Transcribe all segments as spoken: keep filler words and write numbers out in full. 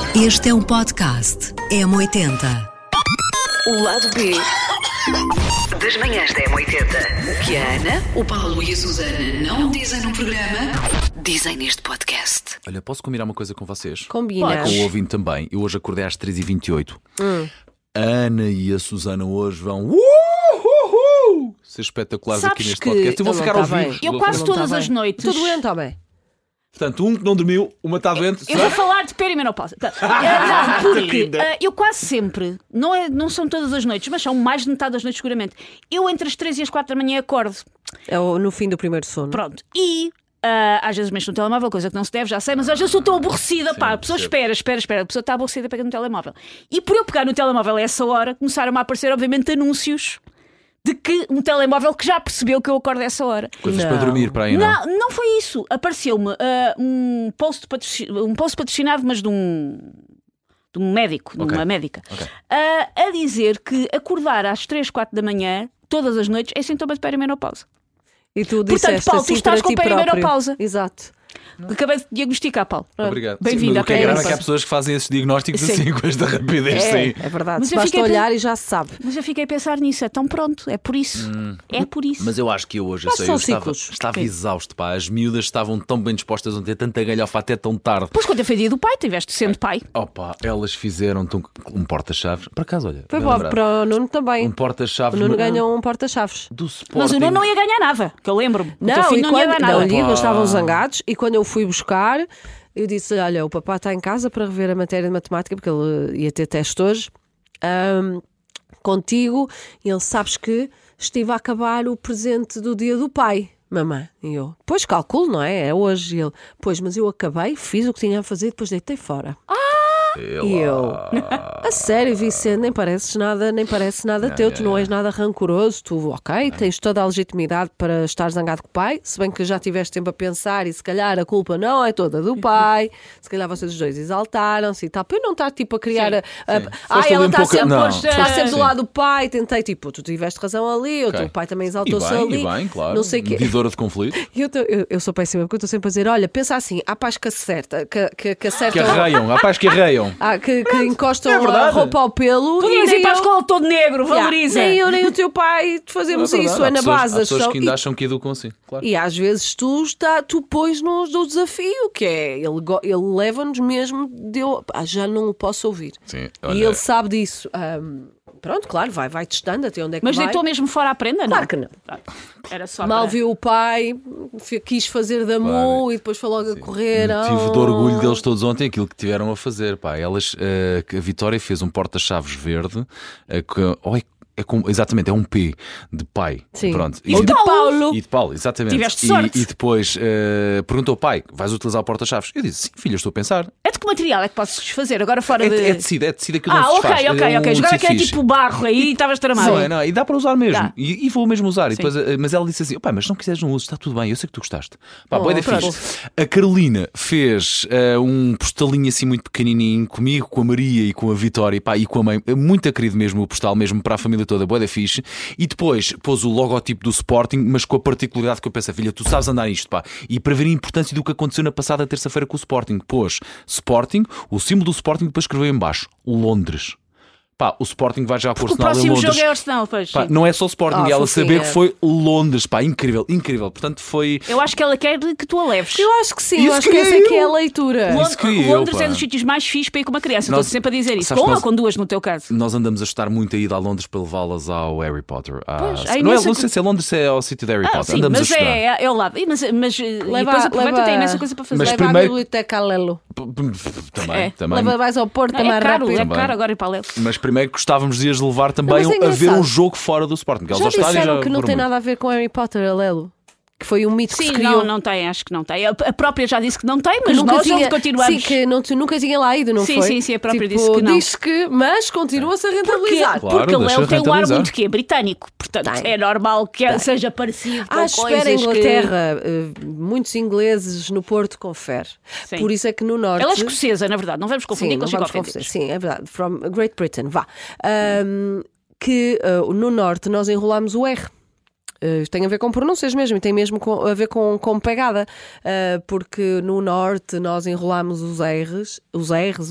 Este é um podcast M oitenta. O lado B das manhãs da M oitenta. O que a Ana, o Paulo e a Susana não dizem no programa, dizem neste podcast. Olha, posso combinar uma coisa com vocês? Combina. Com o ouvinte também. Eu hoje acordei às três e vinte e oito. Hum. A Ana e a Susana hoje vão uh, uh, uh, ser espetaculares Sabes aqui neste que podcast. Eu vou ele ficar não a tá ouvir. bem. Eu quase Não todas tá as bem. noites. Estou doente, está bem. Portanto, um que não dormiu, uma está doente. Eu vou falar de perimenopausa. Tá. Ah, não, porque ah, eu quase sempre, não, é, não são todas as noites, mas são mais de metade das noites seguramente. Eu entre as três e as quatro da manhã acordo. É o- no fim do primeiro sono. Pronto. E ah, às vezes mexo no telemóvel, coisa que não se deve, já sei, mas às vezes eu estou aborrecida. Pá, a pessoa percebo. espera, espera, espera. A pessoa está aborrecida, pega no telemóvel. E por eu pegar no telemóvel a essa hora, começaram a aparecer, obviamente, anúncios de que um telemóvel que já percebeu que eu acordo a essa hora. Coisas Não. para dormir para aí, não? Não, não foi isso. Apareceu-me ah, um, post patroci- um post patrocinado, mas de um, de um médico, de Ok. uma médica, Ok. ah, a dizer que acordar às três, quatro da manhã, todas as noites, é sintoma de perimenopausa. E tu Portanto, disseste Paulo, tu assim estás para com ti próprio. perimenopausa. Exato. Acabei de diagnosticar, Paulo. Obrigado. Bem-vindo Sim, à o que é grave é que há perimenopausa. pessoas que fazem esses diagnósticos Sim. assim, com esta rapidez. É, Sim. é verdade. Mas Se eu basta fiquei a olhar e já se sabe. Mas eu fiquei a pensar nisso, então pronto, é por isso. É por isso. Mas eu acho que eu hoje eu Mas sei, são eu estava, ciclos. estava Ok. exausto, pá. As miúdas estavam tão bem dispostas a ter tanta galhofa até tão tarde. Pois quando foi dia do pai, tiveste sendo pai. Opa, elas fizeram um, um porta-chaves. Por acaso, olha. Foi bem bom, lembrado. para o Nuno também. Um O porta-chaves Nuno no- ganhou um porta-chaves. do Sporting. Mas o Nuno não ia ganhar nada, que eu lembro-me. O teu Não, filho e não ia quando dar nada. não, digo, Opa. eles estavam zangados e quando eu fui buscar, eu disse: olha, o papá está em casa para rever a matéria de matemática, porque ele ia ter teste hoje. Ahm, contigo, e ele sabes que estive a acabar o presente do dia do pai, mamãe. E eu, pois calculo, não é? É hoje. E ele, pois, mas eu acabei, fiz o que tinha a fazer e depois deitei fora. E eu, a sério, Vicente, nem pareces nada, nem parece nada teu, tu não és nada rancoroso, tu, ok, tens toda a legitimidade para estar zangado com o pai, se bem que já tiveste tempo a pensar e se calhar a culpa não é toda do pai, se calhar vocês os dois exaltaram-se e tal, para eu não estar tipo a criar a, a, ah, Foste ela ali um está pouco- sempre, não, está foste- sempre do sim. lado do pai, tentei tipo, tu tiveste razão ali, o Ok. teu pai também E exaltou-se bem, ali, e bem, claro. não sei o quê. Medidora de conflito. Eu, tô- eu, eu sou péssima porque eu estou sempre a dizer: olha, pensa assim, há pais que acerta, que, que, que acertam, Que arreiam, há pais que arreiam. ah, que, que encostam é a verdade. roupa ao pelo. Podias nem ir para a eu- escola todo negro, Yeah, valoriza. nem eu nem o teu pai fazemos É verdade. isso, é Há na pessoas- base. Há pessoas só- que ainda e, acham que educam assim, claro. e às vezes tu, está, tu pões nos do desafio, que é ele, go- ele leva-nos mesmo, deu, ah, já não o posso ouvir. Sim, E olha, ele sabe disso. Ahm, pronto, claro, vai, vai testando até onde é que Mas vai. deitou mesmo fora a prenda, não? Claro que não. Era só Mal para... viu o pai, fi- quis fazer da mu e depois foi logo a correr. tive de Oh. orgulho deles todos ontem aquilo que tiveram a fazer. Pá. Elas, eh, que a Vitória fez um porta-chaves verde, eh, que, oh, é, é com- exatamente, é um P de pai. Sim. Pronto. E de Paulo. E de Paulo, exatamente. Tiveste E- sorte. E, depois eh, perguntou ao pai: vais utilizar o porta-chaves? Eu disse: sim, filha, estou a pensar. É de que material é que posso desfazer? Agora fora É, de... é tecido, é tecido aquilo Ah, não se ok, desfaz. ok, É ok. um Agora que é tecido fixe. tipo barro aí e estavas tramado. Não é, não, e dá para usar mesmo. Dá. E, e vou mesmo usar. E Sim. depois, eh, mas ela disse assim: "Pai, mas se não quiseres, não uso, está tudo bem. Eu sei que tu gostaste." Pá, Oh, bué da pronto. fixe. A Carolina fez eh, um postalinho assim muito pequenininho comigo, com a Maria e com a Vitória e, pá, e com a mãe. Muito querido mesmo o postal, mesmo para a família toda, bué da fixe. E depois pôs o logotipo do Sporting, mas com a particularidade que eu pensei: filha, tu sabes andar nisto, pá. E para ver a importância do que aconteceu na passada terça-feira com o Sporting, pôs Sporting, o símbolo do Sporting, depois escreveu em baixo Londres. Pá, o Sporting vai já com o Porque o Arsenal em próximo Londres. jogo é Arsenal, pois. Pá, sim. não é só Sporting, Ah, ela fofinha. saber que foi Londres, pá, incrível, incrível. Portanto, foi. Eu acho que ela quer que tu a leves. Eu acho que sim, Isso eu acho que queria essa é que é a eu. leitura. Isso queria eu, Londres pá. é dos sítios mais fixes para ir com uma criança. Nós- Estou sempre a dizer isso. sabes Com que uma nós- ou com duas, no teu caso. Nós andamos a estar muito a ir a Londres para levá-las ao Harry Potter. À- Pois, há não, é, imensa não co- sei se é Londres, se é ao sítio de Harry Ah, Potter. sim, andamos mas a estudar. é, é ao lado. E, mas, mas, e depois aproveita, tem imensa coisa para fazer. Mas leva primeiro- à biblioteca a Lelo. Também, É. também. Leva mais ao Porto, Não, é é mais caro, rápido. é Também. caro agora ir para a Lelo. Mas primeiro gostávamos de as levar também Não, mas é a ver engraçado. um jogo fora do Sporting. Elas Já ao estádio disseram já que não foram tem muito. nada a ver com Harry Potter, a Lelo. Que foi um mito que Sim, se criou. não, não tem, acho que não tem. A a própria já disse que não tem, mas nunca nós tinha, continuamos. Sim, que não, tu nunca tinha lá ido, não Sim, foi? sim, sim, a própria Tipo, disse que não. Disse que, mas continua-se a Porque, rentabilizar. Claro, porque a deixa Lelo tem um ar rentabilizar. muito que é britânico. Portanto, Tem. é normal que seja parecido com À espera, em coisas Inglaterra, eh, muitos ingleses no Porto confere. Sim. Por isso é que no Norte. Ela é escocesa, na verdade. Não vamos confundir Sim, com não os vamos psicoféticos. confundir. Sim, é verdade. From Great Britain, vá. Ahm, que uh, no Norte nós enrolamos o R. Uh, tem a ver com pronúncias mesmo e tem mesmo com- a ver com, com pegada, uh, porque no Norte nós enrolamos os R's, os R's, uh,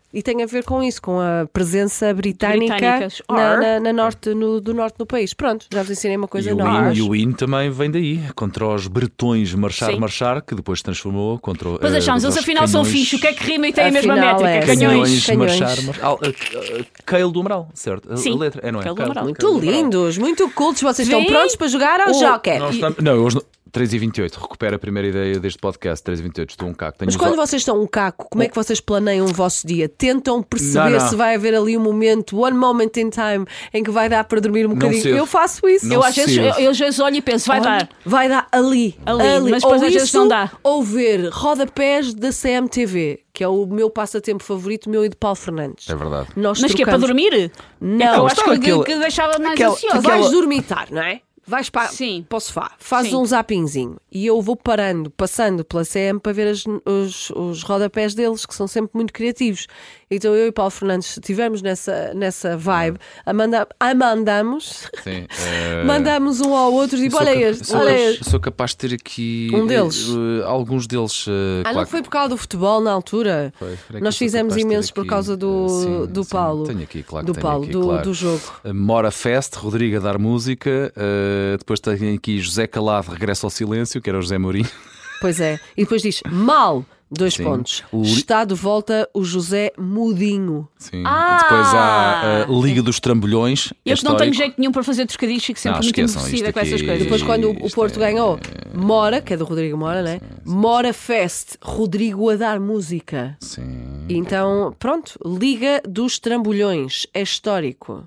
E tem a ver com isso, com a presença britânica Britânicas. na, Ar. na- na norte, no, do norte do país. Pronto, já vos ensinei uma coisa E o, nova. in, e o in também vem daí, contra os bretões marchar, Sim. marchar, que depois se transformou contra Mas eh, achamos, eles os afinal são canhões- fixos. O que é que rima e tem a mesma Afinal métrica? é. Canhões. Canhões, Canhões. marchar, marchar. Ah, ah, ah, Cale do Amaral, certo? A, Sim, a letra, é, não é? Cale do Cale- Amaral. Cale do Muito Amaral. lindos, muito cultos. Vocês Sim. estão prontos para jogar ao O- Joker. Nós estamos- Não, hoje não- três e vinte e oito, recupera a primeira ideia deste podcast. três e vinte e oito, estou um caco. Tenho Mas os quando ó- vocês estão um caco, como é que vocês planeiam o vosso dia? Tentam perceber Não, não. se vai haver ali um momento, one moment in time, em que vai dar para dormir um bocadinho. cedo. Eu faço isso. Não Eu às vezes, cedo. eu, eu às vezes olho e penso, vai Olha, dar. Vai dar ali. Ali, mas depois ou às vezes isso, não dá. Ou ver rodapés da C M T V, que é o meu passatempo favorito, meu e de Paulo Fernandes. É verdade. Nós Mas que é para trocamos- dormir? Não, É que eu mas acho está que, aquele- que deixava mais aquela- ansiosa. aquela- Vais dormitar, não é? Vais para, Sim. para o sofá, fazes Sim. um zappingzinho e eu vou parando, passando pela C M para ver as- os, os rodapés deles, que são sempre muito criativos. Então eu e Paulo Fernandes, se estivermos nessa, nessa vibe, amanda, amandamos, Sim, eh, mandamos um ao outro e tipo, sou olha cap- este, sou olha cap- este. Sou capaz de ter aqui Um deles. eh, eh, alguns deles. eh, Ah, claro não que- foi por causa do futebol na altura? Foi, espera que Nós eu sou fizemos capaz de ter imensos por aqui, causa do, eh, sim, do sim, Paulo. tenho aqui, claro do que tenho Paulo, aqui, do, claro. do jogo. Uh, Mora Fest, Rodrigo a dar música, uh, depois tem aqui José Calado, Regresso ao Silêncio, que era o José Mourinho. Pois é. E depois diz mal, dois Sim. pontos. O- Está de volta o José Mudinho. Sim. Ah! Depois há a Liga dos Trambolhões. Eu é que não tenho histórico. jeito nenhum para fazer trocadilhos, fico sempre Não, muito esqueçam, enfurecida isto com essas aqui- coisas. Depois, quando o- o Isto Porto é- ganhou, Mora, que é do Rodrigo Mora, né? Mora Fest, Rodrigo a dar música. Sim. Então, pronto, Liga dos Trambolhões, é histórico.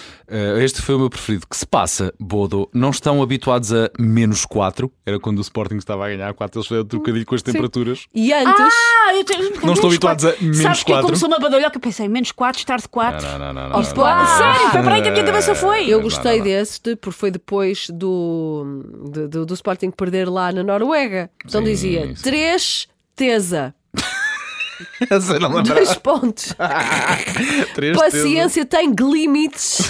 Uh, este foi o meu preferido. Que se passa, Bodo? Não estão habituados a menos quatro. Era quando o Sporting estava a ganhar quatro. Eles fizeram trocadilho com as temperaturas. E antes, Ah, eu tenho... Não menos estão habituados a quatro. menos Sabes que quatro? começou uma badalhoca? Eu pensei, menos quatro, estar de quatro. Não, não, não. não, Oh, não, pá, não, não. sério, foi para aí que a minha cabeça foi. eu Não, gostei não, não. deste, porque foi depois do, do, do, do Sporting perder lá na Noruega. Então Sim, dizia, sim. três, tesa, Essa não lembrava. dois pontos. Três Paciência tem limites.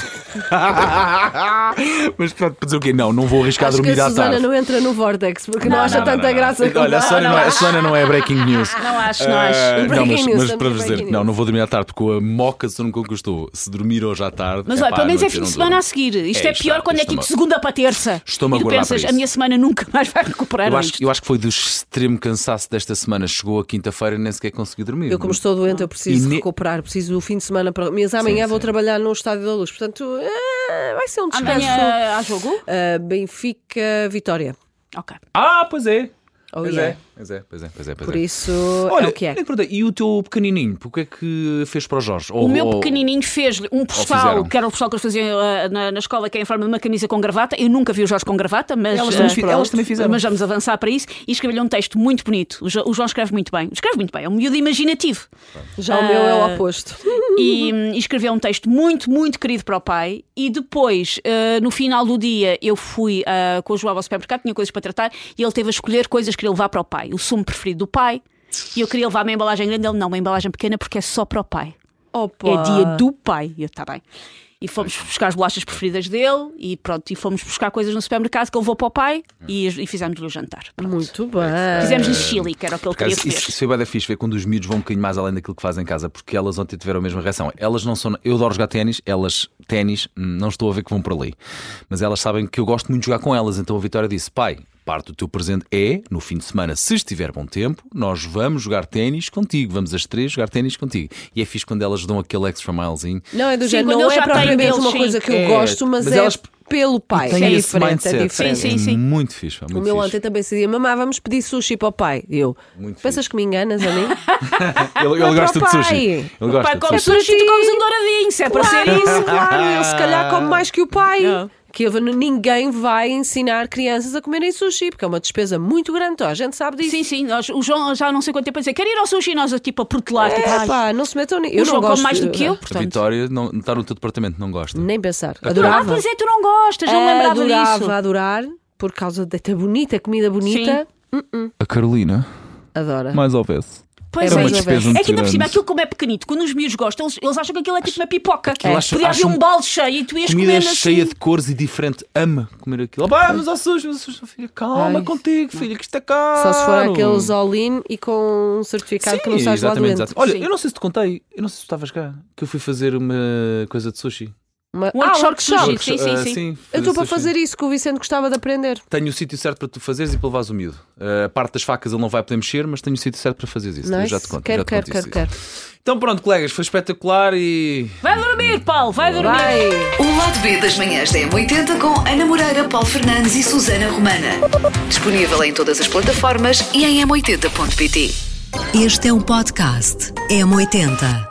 Mas pronto, para dizer o quê? Não, não vou arriscar a Acho que dormir a à Susana tarde. não entra no Vortex porque não, Não, acha não, tanta não, não. graça como Olha, a Susana não, é, a Susana não é breaking news. Não acho, não acho. Ah, não, Breaking mas, news, mas estamos para em vos dizer, breaking não, news. não vou dormir à tarde porque a moca se não conquistou. Se dormir hoje à tarde. Mas epá, olha, pelo menos à é noite fim eu de não semana durmo. a seguir. Isto é, isto pior está, quando é isto tipo está-me- segunda para terça. Estou-me a e tu guardar para pensas, isso. a minha semana nunca mais vai recuperar Eu acho, isto. eu acho que foi do extremo cansaço desta semana. Chegou a quinta-feira e nem sequer consegui dormir. Eu, como estou doente, eu preciso E ne- recuperar, preciso do fim de semana para. Mas amanhã Sim, vou sim. trabalhar no Estádio da Luz, portanto, eh, vai ser um descanso. Amanhã há jogo? Ah, Benfica, Vitória. Ok. Ah, pois é. Oh, Pois yeah. é. Pois é, pois é, pois é. Pois Por é. isso, Olha, é o que é. nem perguntei, e o teu pequenininho, o que é que fez para o Jorge? O meu pequenininho fez-lhe um postal, fizeram. que era o postal que eles faziam uh, na, na escola, que é em forma de uma camisa com gravata. Eu nunca vi o Jorge com gravata, mas, Elas também uh, fi- elas também fizeram. mas vamos avançar para isso. E escrevi-lhe um texto muito bonito. O, Jo- o João escreve muito bem. Escreve muito bem, é um miúdo imaginativo. Já o meu é o Ah, oposto. E, hum, e escreveu um texto muito, muito querido para o pai. E depois, uh, no final do dia, eu fui uh, com o João ao supermercado, tinha coisas para tratar, e ele teve a escolher coisas que queria levar para o pai. O sumo preferido do pai. E eu queria levar uma embalagem grande. Ele, não, uma embalagem pequena porque é só para o pai. Opa. É dia do pai. E eu, está bem. E fomos buscar as bolachas preferidas dele e pronto, e fomos buscar coisas no supermercado que ele levou para o pai e, e fizemos-lhe o jantar. Pronto. Muito bem. Fizemos-lhe chili, que era o que ele Por queria acaso, comer. isso, isso foi bem da fixe ver quando os miúdos vão um bocadinho mais além daquilo que fazem em casa, porque elas ontem tiveram a mesma reação. Elas não são. Eu adoro jogar ténis, elas, ténis, hum, não estou a ver que vão por ali. Mas elas sabem que eu gosto muito de jogar com elas. Então a Vitória disse: pai, parte do teu presente é, no fim de semana, se estiver bom tempo, nós vamos jogar ténis contigo. Vamos as três jogar ténis contigo. E é fixe quando elas dão aquele extra milezinho. Não é do Sim, género, quando não eles é já têm propriamente deles, uma sim. coisa que eu É, gosto, mas, mas é elas pelo pai. Tem É esse diferente, mindset. é diferente. Sim, sim, sim. É muito fixe. pá, O Muito meu fixe. ontem também se dizia, mamá, vamos pedir sushi para o pai. E eu, Muito pensas que me enganas a mim? Ele, ele Não é gosta para de o sushi. pai. Ele O gosta pai de come sushi. sushi, tu comes um douradinho, se é para ser isso. Claro, ele se calhar come mais que o pai. Não. Que eu- ninguém vai ensinar crianças a comerem sushi, porque é uma despesa muito grande, toda a gente sabe disso. Sim, sim, nós, o João já há não sei quanto tempo a dizer, quer ir ao sushi, nós a tipo a protelar. tipo, É ai, pá, não se metam nisso. o Eu João não come gosto mais do que eu, A portanto. Vitória não, está no teu departamento, não gosta. Nem pensar. Ah, Adorava. pois é, tu não gostas, não lembrava Adorava disso. adorar, por causa da bonita, comida bonita. A Carolina, Adora. mais houvesse. Pois Era é, uma isso. despesa É muito que ainda por cima, grande. aquilo como é pequenito, quando os miúdos gostam, eles, eles acham que aquilo é tipo uma pipoca. Aquilo acham- Podia haver acham- um balde cheio e tu ias Comida comendo assim. cheia de cores e diferente. Ama comer aquilo. Ah, mas ao sujo, mas ao sujo, filha, calma Ai. contigo, filha, que isto é caro. Só se for aqueles all-in e com um certificado Sim, que não estás lá exatamente, doente. exato. Olha, Sim. eu não sei se te contei, eu não sei se tu estavas cá, que eu fui fazer uma coisa de sushi. Uma... Um Ah, workshop workshop. de sushi. Sim, sim, Ah, sim. Eu estou para sushi. fazer isso que o Vicente gostava de aprender. Tenho o sítio certo para tu fazeres e para levares o miúdo. Uh, a parte das facas ele não vai poder mexer, mas tenho o sítio certo para fazeres isso. Eu Nice. já te conto. Quero, já te quero, conto quero, isso. quero. Então pronto, colegas, foi espetacular e. Vai dormir, Paulo, vai dormir. Vai! O Lado B das manhãs da M oitenta com Ana Moreira, Paulo Fernandes e Susana Romana. Disponível em todas as plataformas e em m oitenta ponto pt. Este é um podcast M oitenta.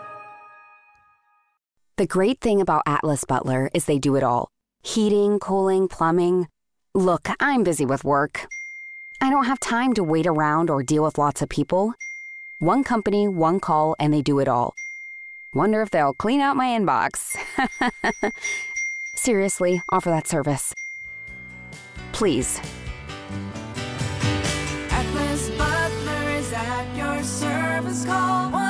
The great thing about Atlas Butler is they do it all. Heating, cooling, plumbing. Look, I'm busy with work. I don't have time to wait around or deal with lots of people. One company, one call, and they do it all. Wonder if they'll clean out my inbox. Seriously, offer that service. Please. Atlas Butler is at your service. Call one